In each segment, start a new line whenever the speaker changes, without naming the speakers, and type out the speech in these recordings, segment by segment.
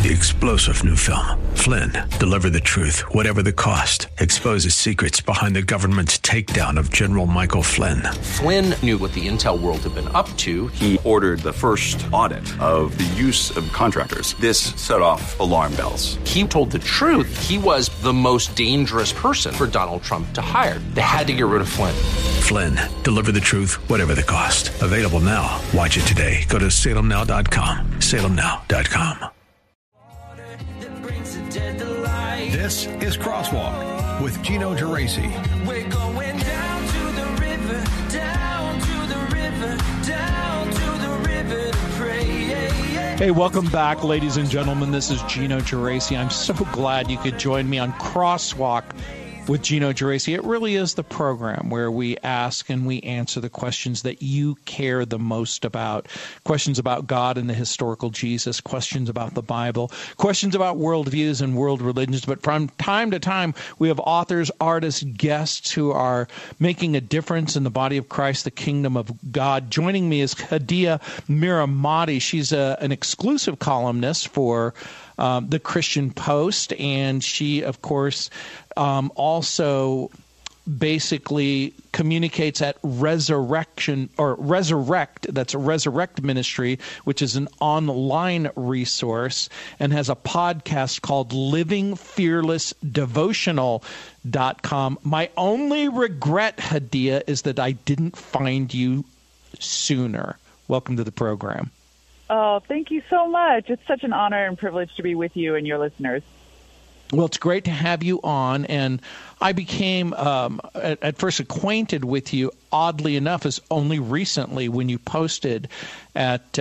The explosive new film, Flynn, deliver the truth, whatever the cost, exposes secrets behind the government's takedown of General Michael Flynn.
Flynn knew what the intel world had been up to.
He ordered the first audit of the use of contractors. This set off alarm bells.
He told the truth. He was the most dangerous person for Donald Trump to hire. They had to get rid of Flynn.
Flynn, deliver the truth, whatever the cost. Available now. Watch it today. Go to salemnow.com. salemnow.com.
This is Crosswalk with Gino Geraci.
We're going down to the river, down to the river, down to the river to pray.
Hey, welcome back, ladies and gentlemen. This is Gino Geraci. I'm so glad you could join me on Crosswalk with Gino Geraci. It really is the program where we ask and we answer the questions that you care the most about. Questions about God and the historical Jesus, questions about the Bible, questions about worldviews and world religions. But from time to time, we have authors, artists, guests who are making a difference in the body of Christ, the kingdom of God. Joining me is Hadiyah Miramati. She's an exclusive columnist for the Christian Post, and she, of course, also basically communicates at Resurrect, that's a Resurrect Ministry, which is an online resource, and has a podcast called livingfearlessdevotional.com. My only regret, Hadiyah, is that I didn't find you sooner. Welcome to the program.
Oh, thank you so much. It's such an honor and privilege to be with you and your listeners.
Well, it's great to have you on, and I became at first acquainted with you, oddly enough, as only recently when you posted at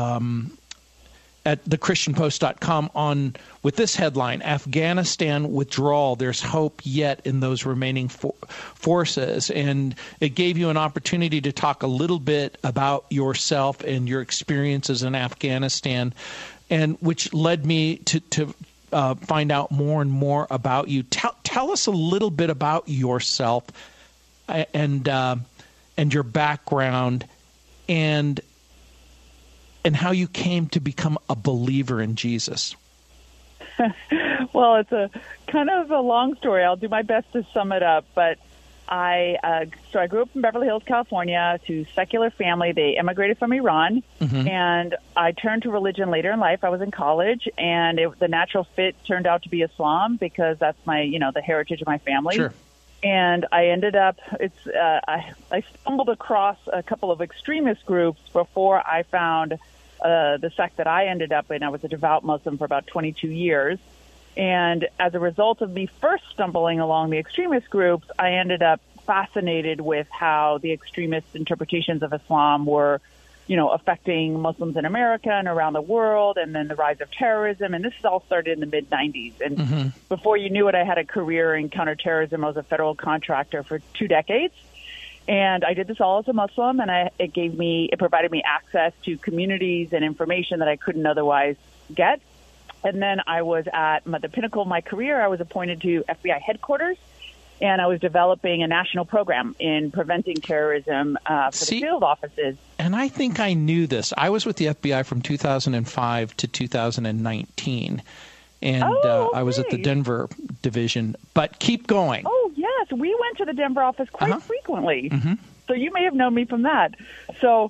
thechristianpost.com on with this headline: Afghanistan withdrawal, there's hope yet in those remaining forces. And it gave you an opportunity to talk a little bit about yourself and your experiences in Afghanistan, and which led me to find out more and more about you. Tell us a little bit about yourself and your background and how you came to become a believer in Jesus.
Well, it's a kind of a long story. I'll do my best to sum it up. But I grew up in Beverly Hills, California, to secular family. They immigrated from Iran, and I turned to religion later in life. I was in college, and the natural fit turned out to be Islam because that's the heritage of my family. Sure. And I ended up, I stumbled across a couple of extremist groups before I found the sect that I ended up in. I was a devout Muslim for about 22 years. And as a result of me first stumbling along the extremist groups, I ended up fascinated with how the extremist interpretations of Islam were, affecting Muslims in America and around the world, and then the rise of terrorism. And this all started in the mid-'90s. And before you knew it, I had a career in counterterrorism. I was a federal contractor for 2 decades. And I did this all as a Muslim, and it provided me access to communities and information that I couldn't otherwise get. And then I was at the pinnacle of my career. I was appointed to FBI headquarters, and I was developing a national program in preventing terrorism for the field offices.
And I think I knew this. I was with the FBI from 2005 to 2019, and I was at the Denver division. But keep going.
Oh, yes. We went to the Denver office quite frequently. So you may have known me from that. So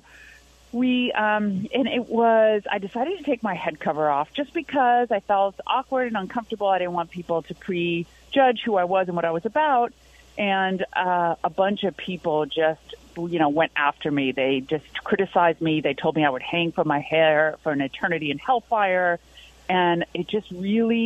I decided to take my head cover off just because I felt awkward and uncomfortable. I didn't want people to prejudge who I was and what I was about. And a bunch of people just, went after me. They just criticized me. They told me I would hang from my hair for an eternity in hellfire. And it's as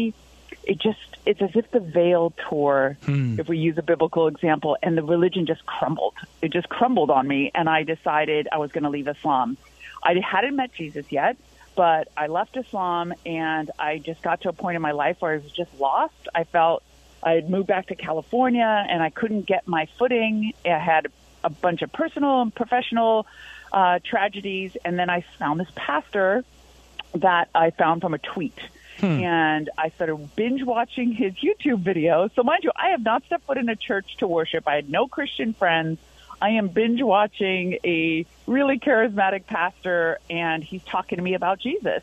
if the veil tore, if we use a biblical example, and the religion just crumbled. It just crumbled on me, and I decided I was going to leave Islam. I hadn't met Jesus yet, but I left Islam, and I just got to a point in my life where I was just lost. I felt I had moved back to California, and I couldn't get my footing. I had a bunch of personal and professional tragedies, and then I found this pastor that I found from a tweet. And I started binge watching his YouTube videos. So mind you, I have not stepped foot in a church to worship. I had no Christian friends. I am binge watching a really charismatic pastor, and he's talking to me about Jesus.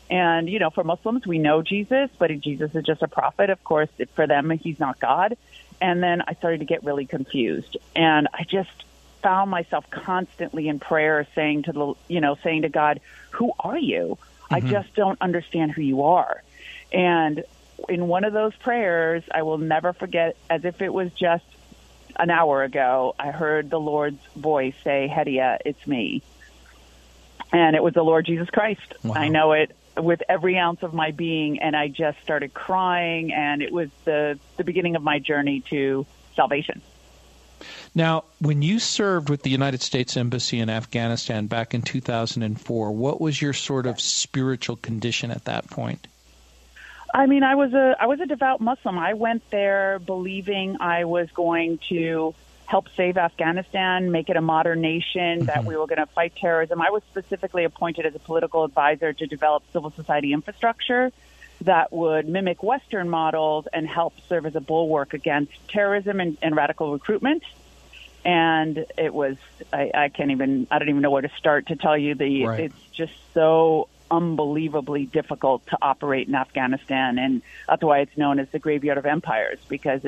And, you know, for Muslims, we know Jesus, but Jesus is just a prophet. Of course, for them, he's not God. And then I started to get really confused. And I just found myself constantly in prayer saying to God, who are you? I just don't understand who you are. And in one of those prayers, I will never forget, as if it was just an hour ago, I heard the Lord's voice say, Hedia, it's me. And it was the Lord Jesus Christ. Wow. I know it with every ounce of my being, and I just started crying, and it was the beginning of my journey to salvation.
Now, when you served with the United States Embassy in Afghanistan back in 2004, what was your sort of spiritual condition at that point?
I mean, I was a devout Muslim. I went there believing I was going to help save Afghanistan, make it a modern nation, that we were going to fight terrorism. I was specifically appointed as a political advisor to develop civil society infrastructure that would mimic Western models and help serve as a bulwark against terrorism and radical recruitment. And it was, I don't even know where to start to tell you it's just so unbelievably difficult to operate in Afghanistan. And that's why it's known as the graveyard of empires, because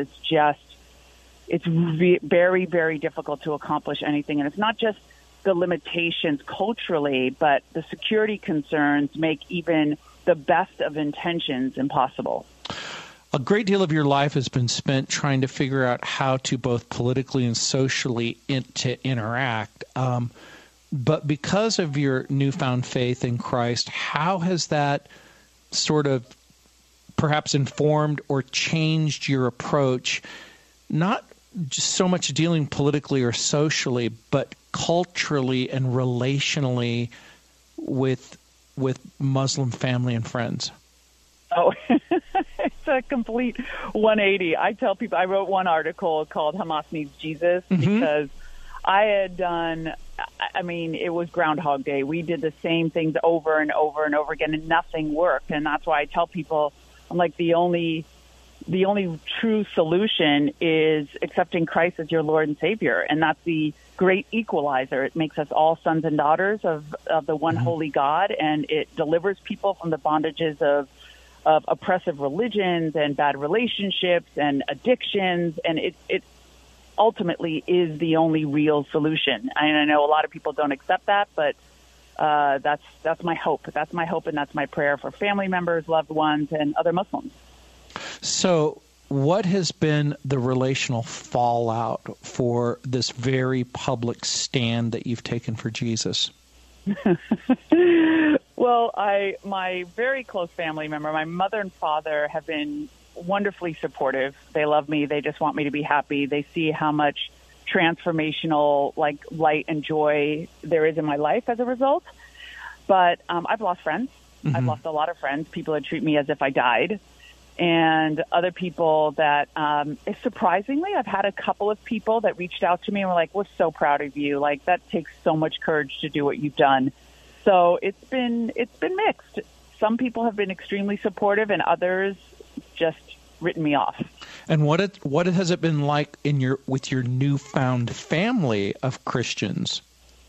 it's very, very difficult to accomplish anything. And it's not just the limitations culturally, but the security concerns make even the best of intentions impossible.
A great deal of your life has been spent trying to figure out how to both politically and socially interact. But because of your newfound faith in Christ, how has that sort of perhaps informed or changed your approach, not just so much dealing politically or socially, but culturally and relationally with Muslim family and friends?
Oh, it's a complete 180. I tell people, I wrote one article called Hamas Needs Jesus because I had done, I mean, it was Groundhog Day. We did the same things over and over and over again, and nothing worked. And that's why I tell people, I'm like, the only true solution is accepting Christ as your Lord and Savior. And that's the great equalizer. It makes us all sons and daughters of the one holy God, and it delivers people from the bondages of oppressive religions and bad relationships and addictions. And it ultimately is the only real solution. And I know a lot of people don't accept that, but that's my hope. That's my hope, and that's my prayer for family members, loved ones, and other Muslims.
So what has been the relational fallout for this very public stand that you've taken for Jesus?
Well, my very close family member, my mother and father, have been wonderfully supportive. They love me. They just want me to be happy. They see how much transformational, light and joy there is in my life as a result. But I've lost friends. I've lost a lot of friends, people that treat me as if I died. And other people that, surprisingly, I've had a couple of people that reached out to me and were like, we're so proud of you. Like, that takes so much courage to do what you've done. So it's been mixed. Some people have been extremely supportive, and others just written me off. And what
has it been like with your newfound family of Christians?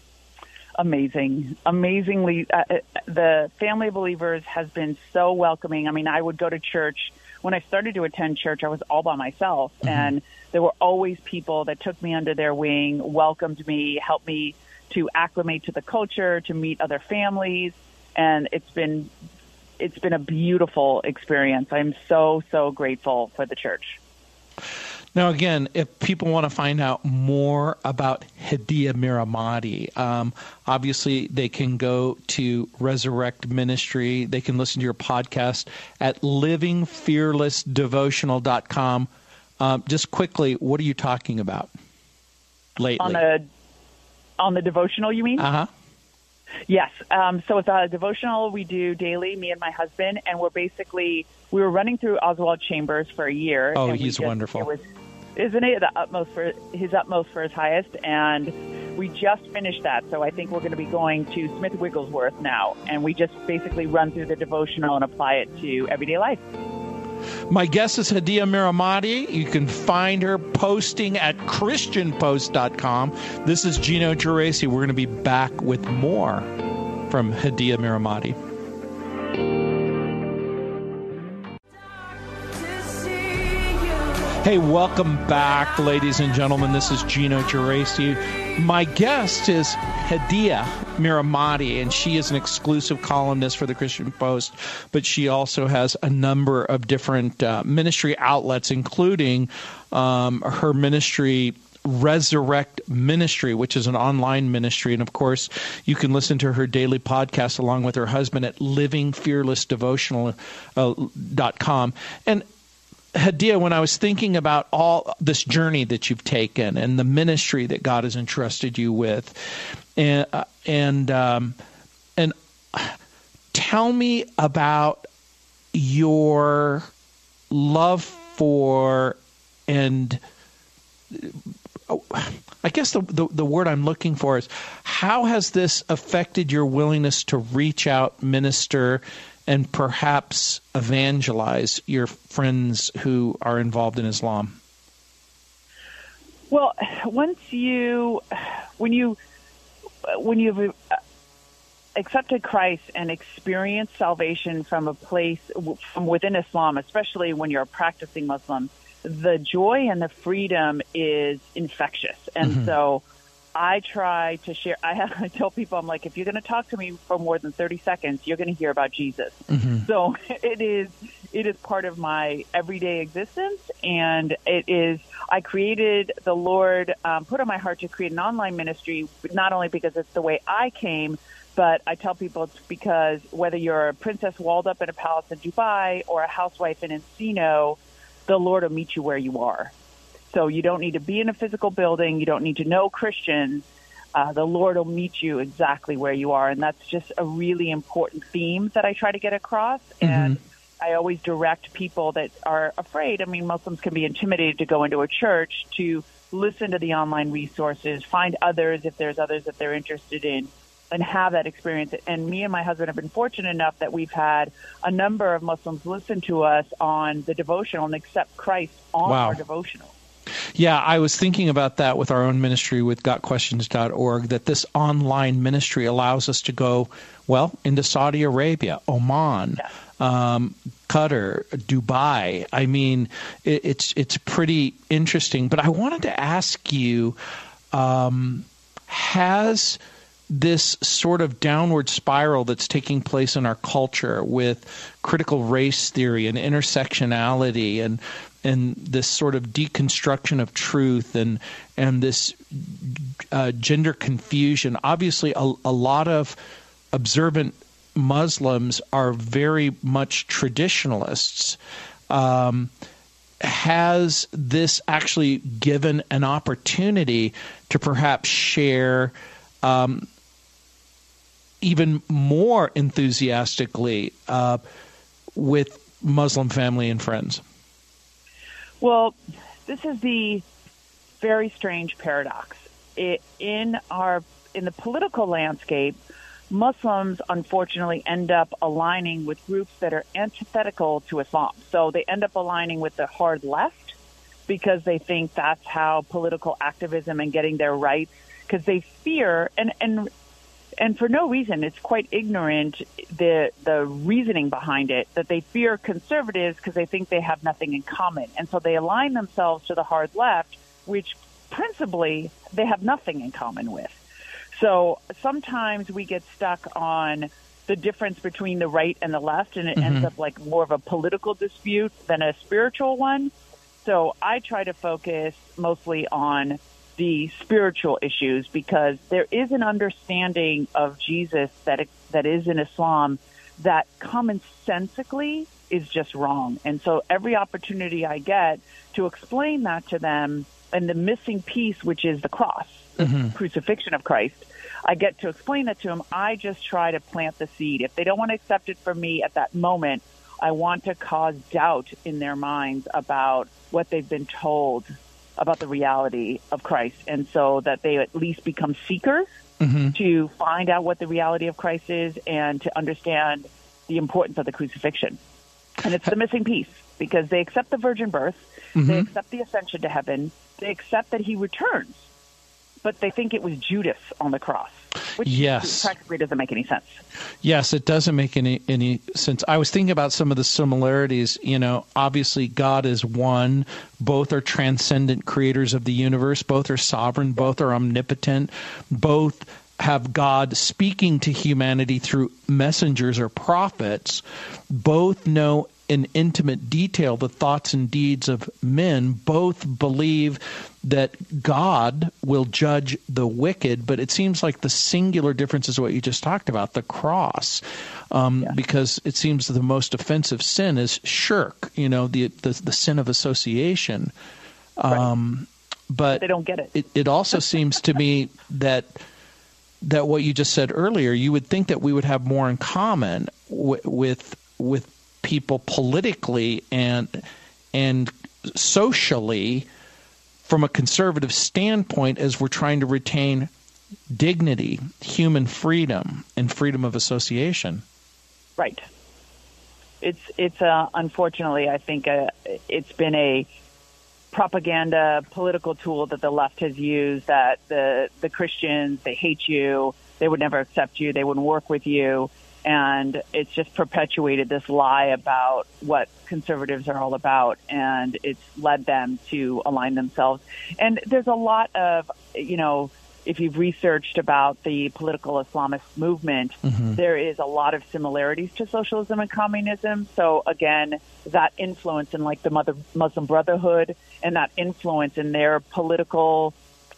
Amazingly, the family of believers has been so welcoming. I mean, I would go to church. When I started to attend church, I was all by myself, and there were always people that took me under their wing, welcomed me, helped me to acclimate to the culture, to meet other families, and it's been a beautiful experience. I'm so, so grateful for the church.
Now, again, if people want to find out more about Hedia Miramati, obviously they can go to Resurrect Ministry. They can listen to your podcast at livingfearlessdevotional.com. Just quickly, what are you talking about lately?
On the devotional, you mean?
Uh-huh.
Yes. So it's a devotional we do daily, me and my husband, and we were running through Oswald Chambers for a year.
Oh, he's wonderful.
Isn't it the utmost for his highest? And we just finished that. So I think we're going to be going to Smith Wigglesworth now. And we just basically run through the devotional and apply it to everyday life.
My guest is Hedia Miramati. You can find her posting at ChristianPost.com. This is Gino Geraci. We're going to be back with more from Hedia Miramati. Hey, welcome back, ladies and gentlemen. This is Gino Geraci. My guest is Hadiyah Miramati, and she is an exclusive columnist for the Christian Post, but she also has a number of different ministry outlets, including her ministry, Resurrect Ministry, which is an online ministry. And of course, you can listen to her daily podcast along with her husband at livingfearlessdevotional.com. And Hadiyah, when I was thinking about all this journey that you've taken and the ministry that God has entrusted you with, and tell me about your love for, and I guess the word I'm looking for is, how has this affected your willingness to reach out, minister, and perhaps evangelize your friends who are involved in Islam?
Well, when you've accepted Christ and experienced salvation from a place from within Islam, especially when you're a practicing Muslim, the joy and the freedom is infectious. And so I try to share. I tell people, I'm like, if you're going to talk to me for more than 30 seconds, you're going to hear about Jesus. So it is part of my everyday existence. And the Lord put on my heart to create an online ministry, not only because it's the way I came, but I tell people it's because whether you're a princess walled up in a palace in Dubai or a housewife in Encino, the Lord will meet you where you are. So you don't need to be in a physical building. You don't need to know Christians. The Lord will meet you exactly where you are. And that's just a really important theme that I try to get across. And I always direct people that are afraid. I mean, Muslims can be intimidated to go into a church, to listen to the online resources, find others if there's others that they're interested in, and have that experience. And me and my husband have been fortunate enough that we've had a number of Muslims listen to us on the devotional and accept Christ on our devotional.
Yeah, I was thinking about that with our own ministry with gotquestions.org, that this online ministry allows us to go, into Saudi Arabia, Oman, Qatar, Dubai. I mean, it's pretty interesting. But I wanted to ask you, has this sort of downward spiral that's taking place in our culture with critical race theory and intersectionality and this sort of deconstruction of truth and this gender confusion. Obviously, a lot of observant Muslims are very much traditionalists. Has this actually given an opportunity to perhaps share even more enthusiastically with Muslim family and friends?
Well, this is the very strange paradox. In the political landscape, Muslims unfortunately end up aligning with groups that are antithetical to Islam. So they end up aligning with the hard left because they think that's how political activism and getting their rights, because they fear, and for no reason, it's quite ignorant, the reasoning behind it, that they fear conservatives because they think they have nothing in common. And so they align themselves to the hard left, which principally they have nothing in common with. So sometimes we get stuck on the difference between the right and the left, and it ends up like more of a political dispute than a spiritual one. So I try to focus mostly on the spiritual issues, because there is an understanding of Jesus that is in Islam that commonsensically is just wrong. And so every opportunity I get to explain that to them, and the missing piece, which is the cross, the crucifixion of Christ, I get to explain that to them. I just try to plant the seed. If they don't want to accept it from me at that moment, I want to cause doubt in their minds about what they've been told about the reality of Christ, and so that they at least become seekers to find out what the reality of Christ is and to understand the importance of the crucifixion. And it's the missing piece, because they accept the virgin birth, they accept the ascension to heaven, they accept that he returns, but they think it was Judas on the cross. which
Yes.
practically doesn't make any sense.
Yes, it doesn't make any sense. I was thinking about some of the similarities. Obviously God is one. Both are transcendent creators of the universe. Both are sovereign. Both are omnipotent. Both have God speaking to humanity through messengers or prophets. Both know in intimate detail the thoughts and deeds of men. Both believe that God will judge the wicked, but it seems like the singular difference is what you just talked about, the cross, because it seems that the most offensive sin is shirk, the sin of association.
Right.
But
they don't get it.
It also seems to me that what you just said earlier, you would think that we would have more in common with people politically and socially from a conservative standpoint as we're trying to retain dignity, human freedom, and freedom of association.
Right. It's unfortunately, I think it's been a propaganda political tool that the left has used, that the Christians, they hate you, they would never accept you, they wouldn't work with you. And it's just perpetuated this lie about what conservatives are all about, and it's led them to align themselves. And there's a lot of, if you've researched about the political Islamist movement, there is a lot of similarities to socialism and communism. So again, that influence in like the Muslim Brotherhood and that influence in their political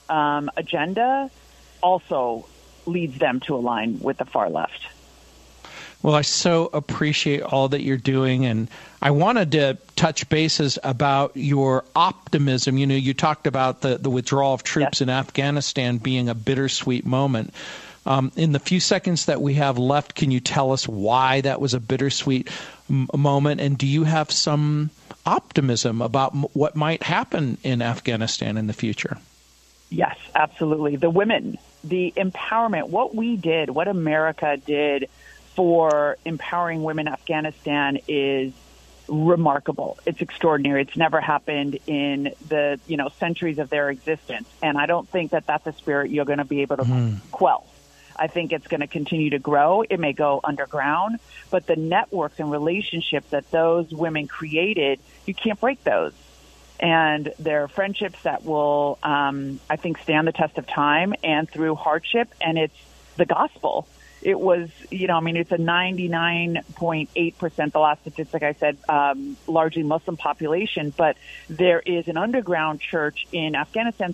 agenda also leads them to align with the far left.
Well, I so appreciate all that you're doing, and I wanted to touch bases about your optimism. You talked about the withdrawal of troops in Afghanistan being a bittersweet moment. In the few seconds that we have left, can you tell us why that was a bittersweet moment, and do you have some optimism about what might happen in Afghanistan in the future?
Yes, absolutely. The women, the empowerment, what we did, what America did for empowering women in Afghanistan is remarkable. It's extraordinary. It's never happened in the centuries of their existence. And I don't think that that's a spirit you're going to be able to quell. I think it's going to continue to grow. It may go underground, but the networks and relationships that those women created, you can't break those. And they're friendships that will, I think, stand the test of time and through hardship. And it's the gospel. It was, it's a 99.8%, the last statistic I said, largely Muslim population, but there is an underground church in Afghanistan.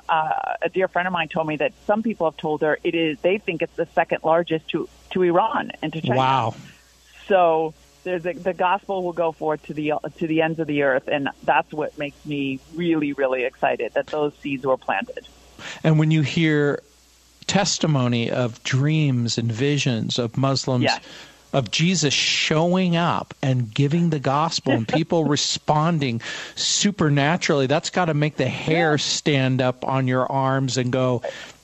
A dear friend of mine told me that some people have told her they think it's the second largest to Iran and to China.
Wow.
So the gospel will go forth to the ends of the earth, and that's what makes me really, really excited that those seeds were planted.
And when you hear testimony of dreams and visions of Muslims, of Jesus showing up and giving the gospel and people responding supernaturally, that's got to make the hair stand up on your arms and go,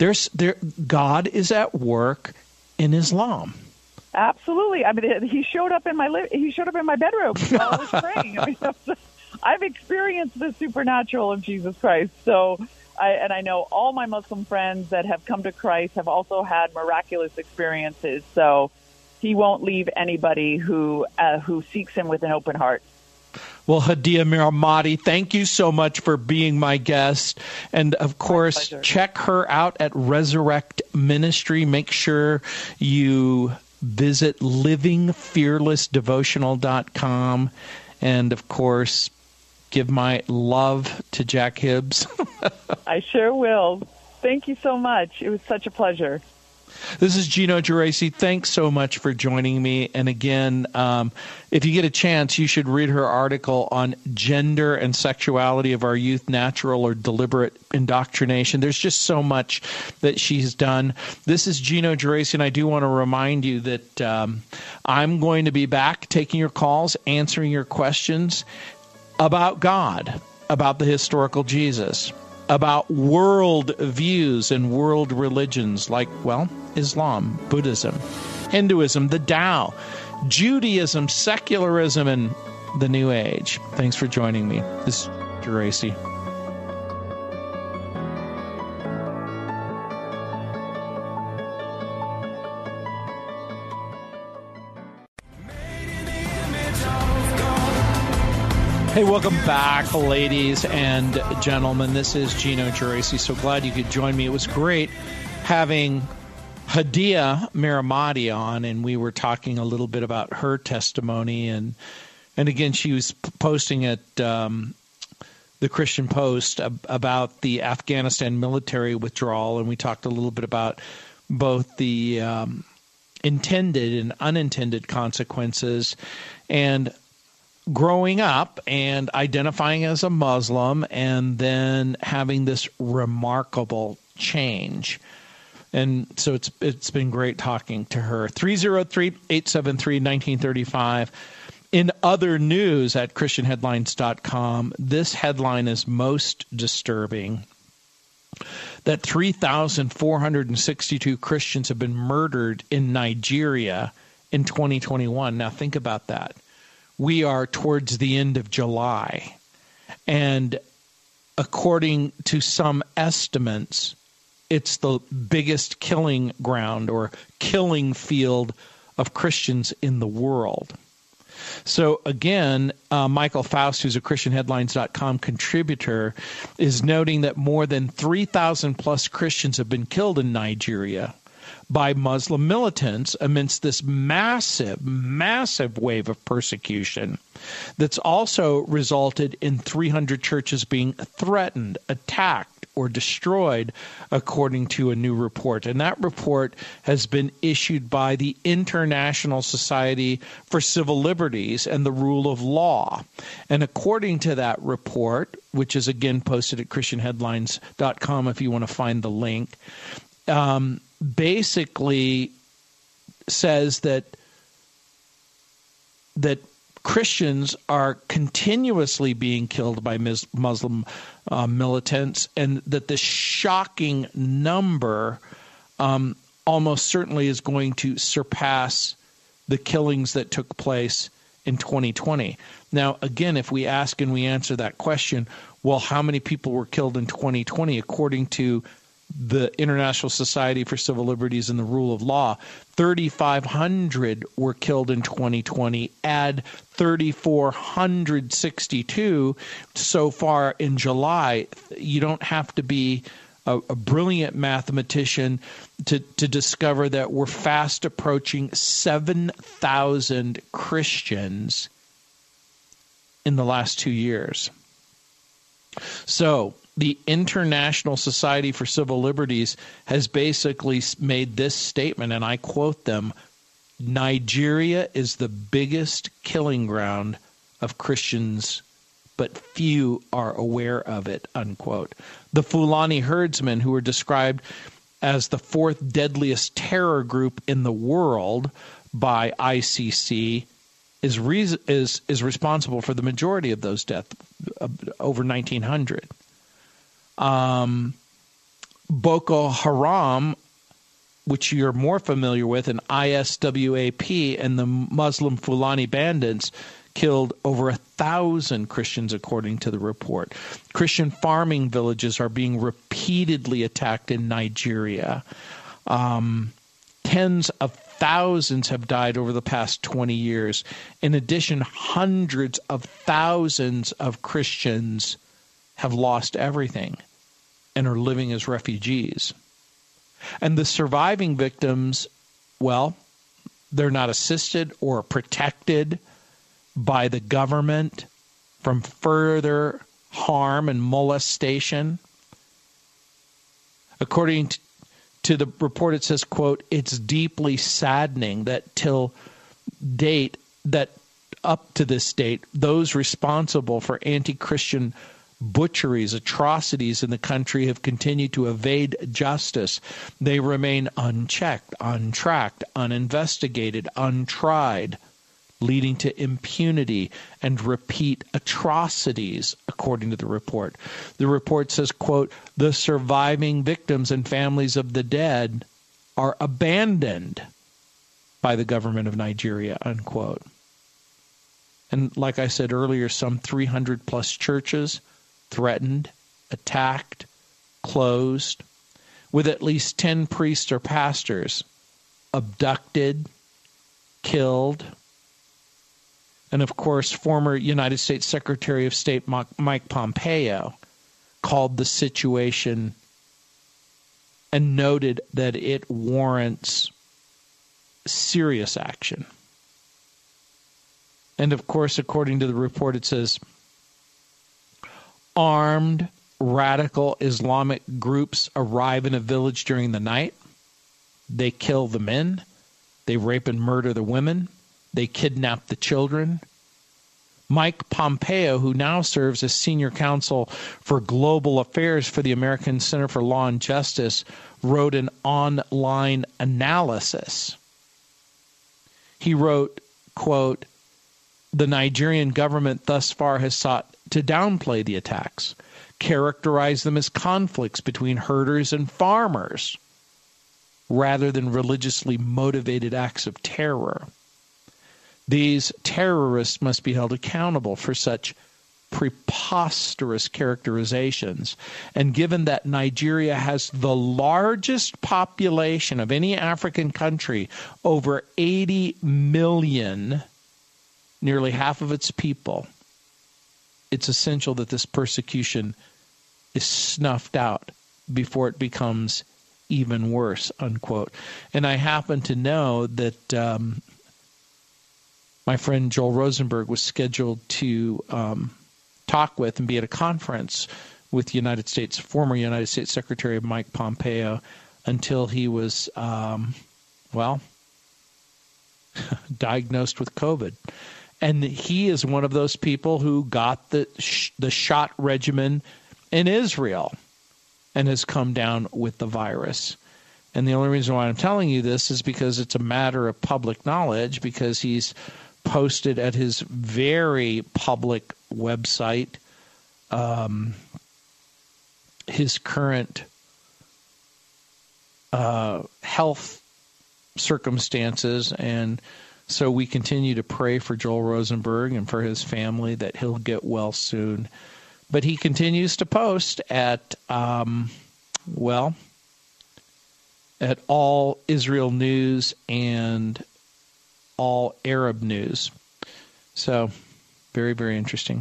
God is at work in Islam.
Absolutely. I mean, he showed up in my bedroom while I was praying. I've experienced the supernatural of Jesus Christ. So I know all my Muslim friends that have come to Christ have also had miraculous experiences. So he won't leave anybody who seeks him with an open heart.
Well, Hadiya Miramati, thank you so much for being my guest. And, of course, check her out at Resurrect Ministry. Make sure you visit livingfearlessdevotional.com. And, of course, give my love to Jack Hibbs.
I sure will. Thank you so much. It was such a pleasure.
This is Gino Geraci. Thanks so much for joining me. And again, if you get a chance, you should read her article on gender and sexuality of our youth, natural or deliberate indoctrination. There's just so much that she's done. This is Gino Geraci, and I do want to remind you that I'm going to be back taking your calls, answering your questions about God, about the historical Jesus, about world views and world religions like, Islam, Buddhism, Hinduism, the Tao, Judaism, secularism, and the New Age. Thanks for joining me. This is Geraci. Hey, welcome back, ladies and gentlemen. This is Gino Geraci. So glad you could join me. It was great having Hadia Miramati on, and we were talking a little bit about her testimony. And again, she was posting at the Christian Post about the Afghanistan military withdrawal, and we talked a little bit about both the intended and unintended consequences, and growing up and identifying as a Muslim and then having this remarkable change. And so it's been great talking to her. 303-873-1935. In other news at ChristianHeadlines.com, this headline is most disturbing. That 3,462 Christians have been murdered in Nigeria in 2021. Now think about that. We are towards the end of July, and according to some estimates, it's the biggest killing ground or killing field of Christians in the world. So again, Michael Faust, who's a ChristianHeadlines.com contributor, is noting that more than 3,000 plus Christians have been killed in Nigeria by Muslim militants amidst this massive, massive wave of persecution that's also resulted in 300 churches being threatened, attacked, or destroyed, according to a new report. And that report has been issued by the International Society for Civil Liberties and the Rule of Law. And according to that report, which is again posted at ChristianHeadlines.com if you want to find the link, basically says that Christians are continuously being killed by Muslim militants, and that this shocking number almost certainly is going to surpass the killings that took place in 2020. Now, again, if we ask and we answer that question, well, how many people were killed in 2020 according to the International Society for Civil Liberties and the Rule of Law? 3,500 were killed in 2020. Add 3,462 so far in July. You don't have to be a brilliant mathematician to discover that we're fast approaching 7,000 Christians in the last 2 years. So the International Society for Civil Liberties has basically made this statement, and I quote them: Nigeria is the biggest killing ground of Christians, but few are aware of it, unquote. The Fulani herdsmen, who are described as the fourth deadliest terror group in the world by ICC, is responsible for the majority of those deaths, over 1,900. Boko Haram, which you're more familiar with, and ISWAP and the Muslim Fulani bandits killed over 1,000 Christians, according to the report. Christian farming villages are being repeatedly attacked in Nigeria. Tens of thousands have died over the past 20 years. In addition, hundreds of thousands of Christians have lost everything and are living as refugees. And the surviving victims, well, they're not assisted or protected by the government from further harm and molestation. According to the report, it says, quote, "It's deeply saddening that up to this date, those responsible for anti-Christian butcheries, atrocities in the country have continued to evade justice. They remain unchecked, untracked, uninvestigated, untried, leading to impunity and repeat atrocities," according to the report. The report says, quote, "The surviving victims and families of the dead are abandoned by the government of Nigeria," unquote. And like I said earlier, some 300 plus churches threatened, attacked, closed, with at least 10 priests or pastors abducted, killed. And, of course, former United States Secretary of State Mike Pompeo called the situation and noted that it warrants serious action. And, of course, according to the report, it says, armed radical Islamic groups arrive in a village during the night. They kill the men. They rape and murder the women. They kidnap the children. Mike Pompeo, who now serves as senior counsel for global affairs for the American Center for Law and Justice, wrote an online analysis. He wrote, quote, "The Nigerian government thus far has sought to downplay the attacks, characterize them as conflicts between herders and farmers, rather than religiously motivated acts of terror. These terrorists must be held accountable for such preposterous characterizations. And given that Nigeria has the largest population of any African country, over 80 million, nearly half of its people, it's essential that this persecution is snuffed out before it becomes even worse," unquote. And I happen to know that my friend Joel Rosenberg was scheduled to talk with and be at a conference with former United States Secretary Mike Pompeo until he was, diagnosed with COVID. And he is one of those people who got the shot regimen in Israel and has come down with the virus. And the only reason why I'm telling you this is because it's a matter of public knowledge, because he's posted at his very public website his current health circumstances. And so we continue to pray for Joel Rosenberg and for his family that he'll get well soon. But he continues to post at, at All Israel News and All Arab News. So, very, very interesting.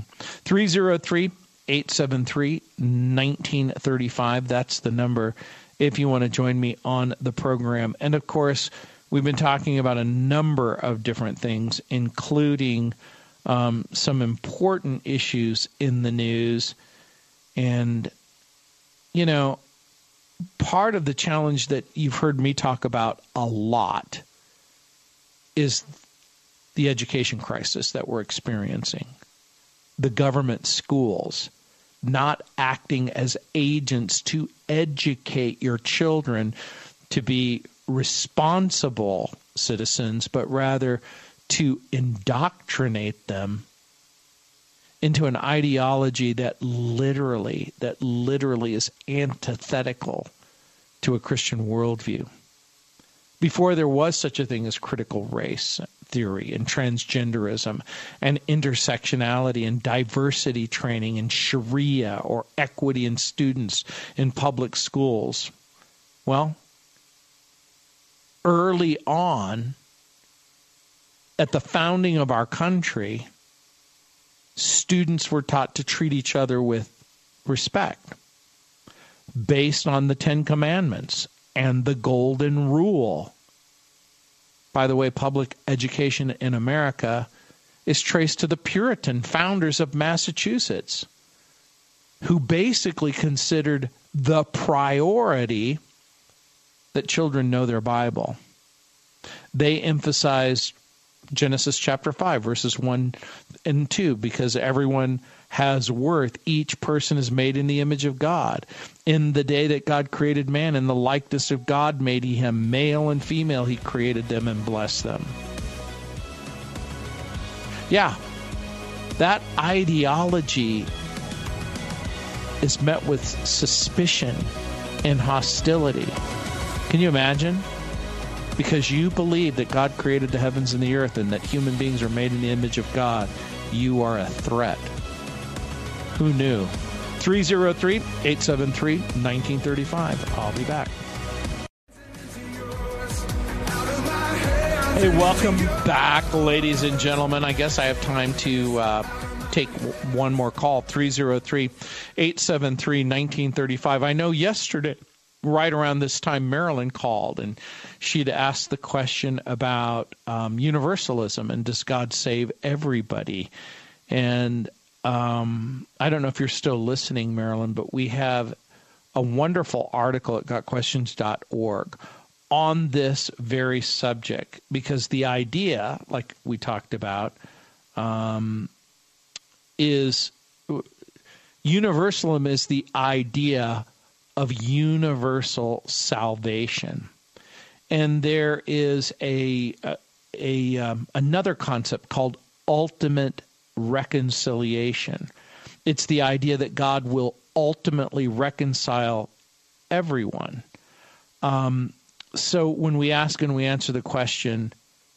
303-873-1935. That's the number if you want to join me on the program. And, of course, we've been talking about a number of different things, including some important issues in the news. And, you know, part of the challenge that you've heard me talk about a lot is the education crisis that we're experiencing. The government schools not acting as agents to educate your children to be responsible citizens, but rather to indoctrinate them into an ideology that literally is antithetical to a Christian worldview. Before there was such a thing as critical race theory and transgenderism and intersectionality and diversity training and Sharia or equity in students in public schools. Well, early on, at the founding of our country, students were taught to treat each other with respect based on the Ten Commandments and the Golden Rule. By the way, public education in America is traced to the Puritan founders of Massachusetts, who basically considered the priority that children know their Bible. They emphasized Genesis chapter 5, verses 1 and 2, because everyone has worth. Each person is made in the image of God. In the day that God created man, in the likeness of God made he him. Male and female he created them and blessed them. Yeah, that ideology is met with suspicion and hostility. Can you imagine? Because you believe that God created the heavens and the earth and that human beings are made in the image of God, you are a threat. Who knew? 303-873-1935. I'll be back. Hey, welcome back, ladies and gentlemen. I guess I have time to take one more call, 303-873-1935. I know yesterday, right around this time, Marilyn called, and she'd asked the question about universalism and does God save everybody? And I don't know if you're still listening, Marilyn, but we have a wonderful article at gotquestions.org on this very subject, because the idea, like we talked about, is universalism is the idea of universal salvation. And there is another concept called ultimate reconciliation. It's the idea that God will ultimately reconcile everyone. So when we ask and we answer the question,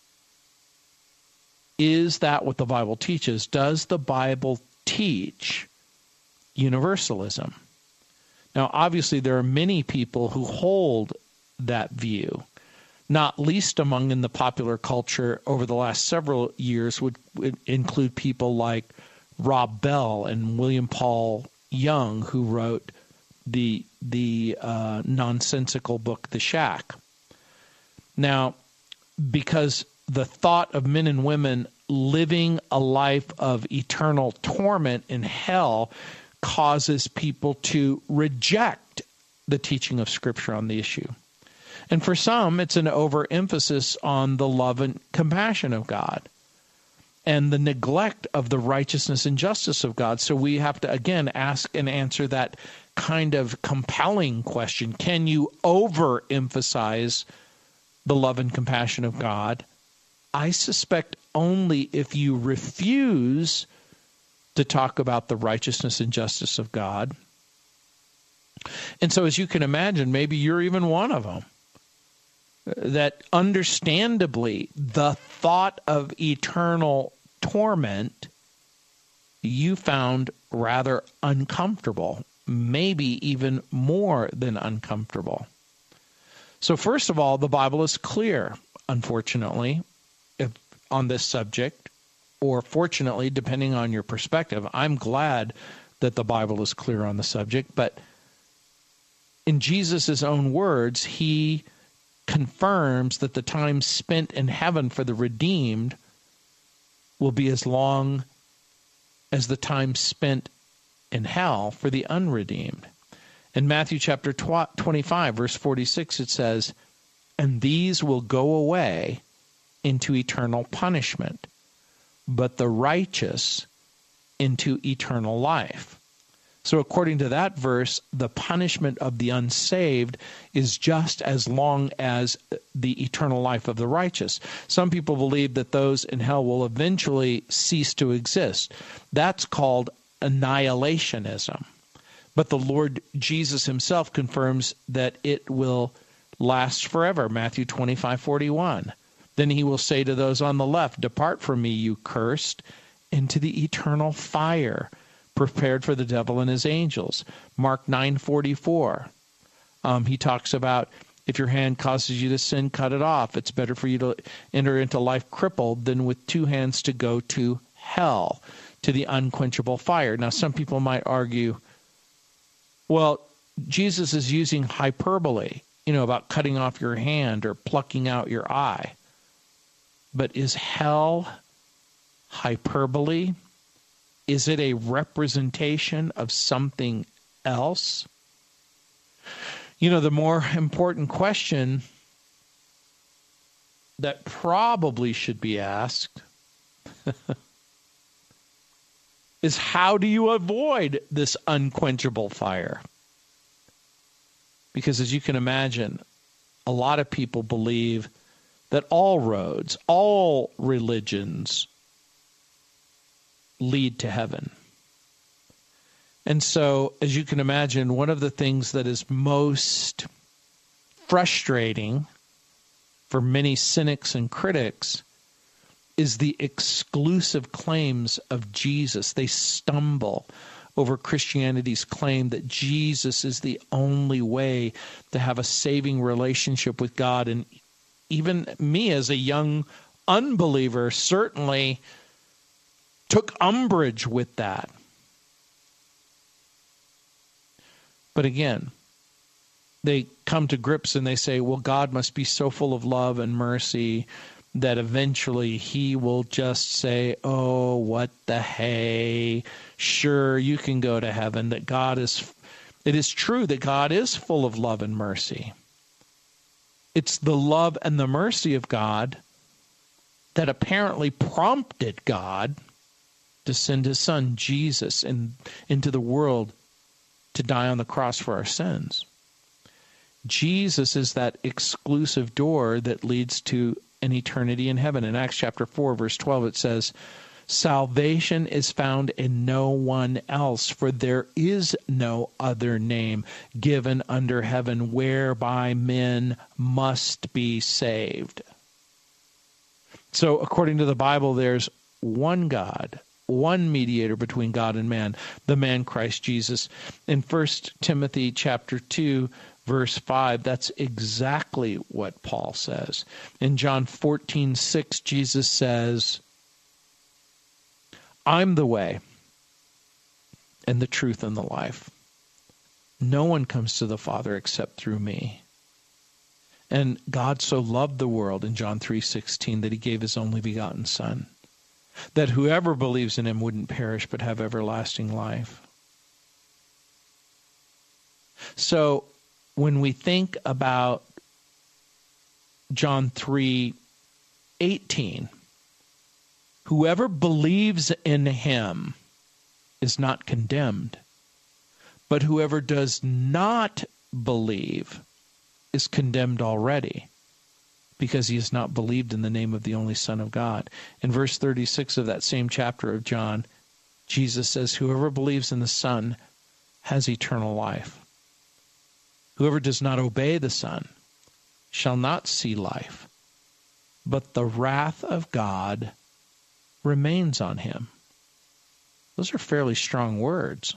is that what the Bible teaches? Does the Bible teach universalism? Now, obviously, there are many people who hold that view, not least among in the popular culture over the last several years would include people like Rob Bell and William Paul Young, who wrote the nonsensical book, The Shack. Now, because the thought of men and women living a life of eternal torment in hell causes people to reject the teaching of Scripture on the issue. And for some, it's an overemphasis on the love and compassion of God and the neglect of the righteousness and justice of God. So we have to, again, ask and answer that kind of compelling question. Can you overemphasize the love and compassion of God? I suspect only if you refuse to talk about the righteousness and justice of God. And so as you can imagine, maybe you're even one of them, that understandably the thought of eternal torment you found rather uncomfortable, maybe even more than uncomfortable. So first of all, the Bible is clear, unfortunately, on this subject, or fortunately, depending on your perspective. I'm glad that the Bible is clear on the subject, but in Jesus' own words, he confirms that the time spent in heaven for the redeemed will be as long as the time spent in hell for the unredeemed. In Matthew chapter 25, verse 46, it says, "And these will go away into eternal punishment, but the righteous into eternal life." So according to that verse, the punishment of the unsaved is just as long as the eternal life of the righteous. Some people believe that those in hell will eventually cease to exist. That's called annihilationism. But the Lord Jesus himself confirms that it will last forever. Matthew 25:41. Then he will say to those on the left, "Depart from me, you cursed, into the eternal fire prepared for the devil and his angels." Mark 9:44. He talks about if your hand causes you to sin, cut it off. It's better for you to enter into life crippled than with two hands to go to hell, to the unquenchable fire. Now, some people might argue, well, Jesus is using hyperbole, about cutting off your hand or plucking out your eye. But is hell hyperbole? Is it a representation of something else? The more important question that probably should be asked is, how do you avoid this unquenchable fire? Because as you can imagine, a lot of people believe that all roads, all religions lead to heaven. And so, as you can imagine, one of the things that is most frustrating for many cynics and critics is the exclusive claims of Jesus. They stumble over Christianity's claim that Jesus is the only way to have a saving relationship with God and even me as a young unbeliever certainly took umbrage with that. But again, they come to grips and they say, well, God must be so full of love and mercy that eventually he will just say, oh, what the hey, sure, you can go to heaven. That it is true that God is full of love and mercy. It's the love and the mercy of God that apparently prompted God to send his son Jesus into the world to die on the cross for our sins. Jesus is that exclusive door that leads to an eternity in heaven. In Acts chapter 4, verse 12, it says, salvation is found in no one else, for there is no other name given under heaven whereby men must be saved. So according to the Bible, there's one God, one mediator between God and man, the man Christ Jesus. In 1 Timothy chapter 2, verse 5, that's exactly what Paul says. In John 14:6, Jesus says, I'm the way and the truth and the life. No one comes to the Father except through me. And God so loved the world in John 3:16 that he gave his only begotten Son, that whoever believes in him wouldn't perish but have everlasting life. So when we think about John 3:18, whoever believes in him is not condemned, but whoever does not believe is condemned already, because he has not believed in the name of the only Son of God. In verse 36 of that same chapter of John, Jesus says, whoever believes in the Son has eternal life. Whoever does not obey the Son shall not see life, but the wrath of God remains on him. Those are fairly strong words.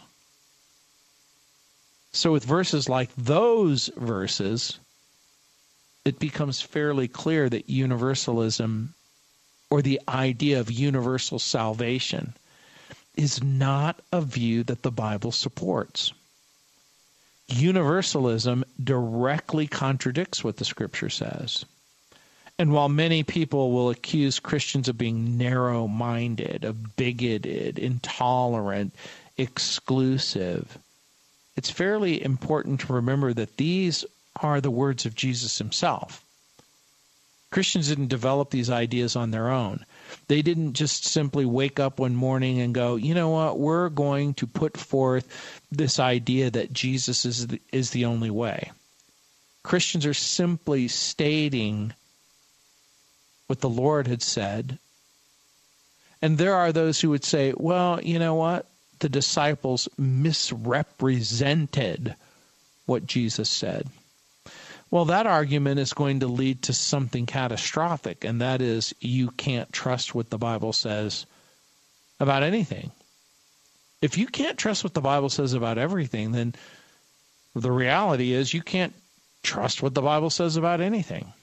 So with verses like those verses, it becomes fairly clear that universalism, or the idea of universal salvation, is not a view that the Bible supports. Universalism directly contradicts what the Scripture says. And while many people will accuse Christians of being narrow-minded, of bigoted, intolerant, exclusive, it's fairly important to remember that these are the words of Jesus himself. Christians didn't develop these ideas on their own. They didn't just simply wake up one morning and go, you know what, we're going to put forth this idea that Jesus is the only way. Christians are simply stating what the Lord had said. And there are those who would say, well, you know what, the disciples misrepresented what Jesus said. Well, that argument is going to lead to something catastrophic, and that is you can't trust what the Bible says about anything. If you can't trust what the Bible says about everything, then the reality is you can't trust what the Bible says about anything.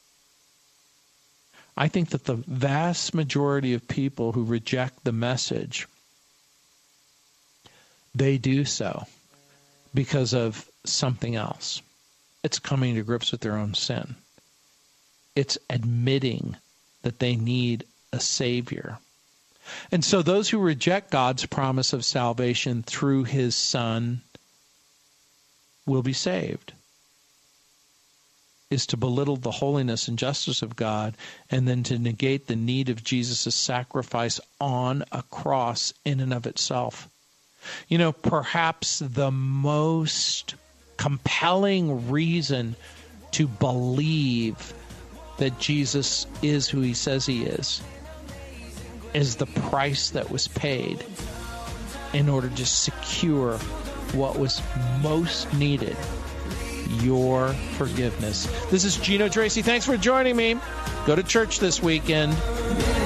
I think that the vast majority of people who reject the message, they do so because of something else. It's coming to grips with their own sin. It's admitting that they need a Savior. And so those who reject God's promise of salvation through his Son will be saved. Is to belittle the holiness and justice of God, and then to negate the need of Jesus' sacrifice on a cross in and of itself. You know, perhaps the most compelling reason to believe that Jesus is who he says he is the price that was paid in order to secure what was most needed, your forgiveness. This is Gino Tracy. Thanks for joining me. Go to church this weekend.